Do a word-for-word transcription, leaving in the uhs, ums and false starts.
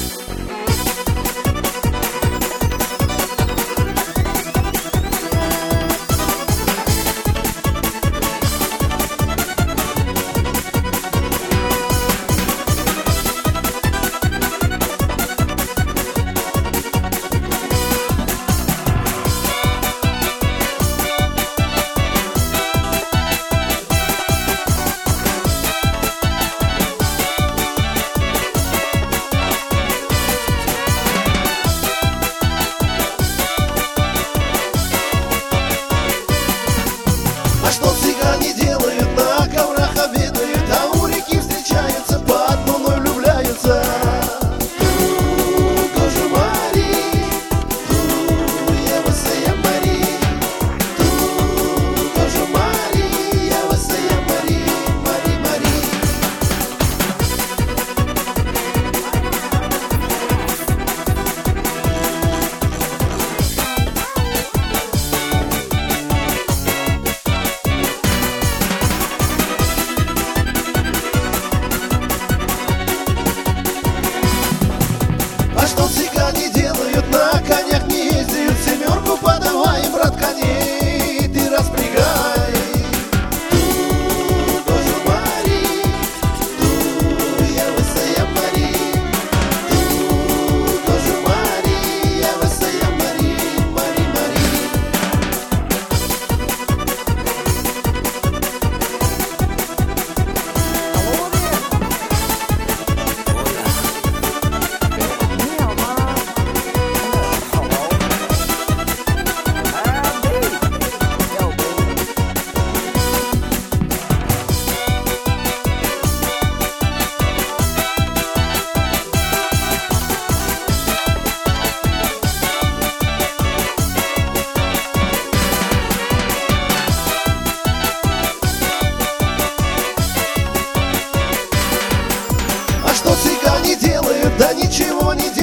А что цыгане делают? На коврах обедают, а у реки встречаются, под луной влюбляются. Ту, тоже Мари, ту, я высая Мари, ту, тоже Мари, я высая Мари, Мари, Мари. А что цыгане делают? На конях не ездят, семерку подавай, брат, коней ты распрягай. Ту, тоже Мари, ту, я высая Мари, ту, тоже Мари, я высая Мари, Мари, Мари. А что цыгане делают? Да ничего не делают.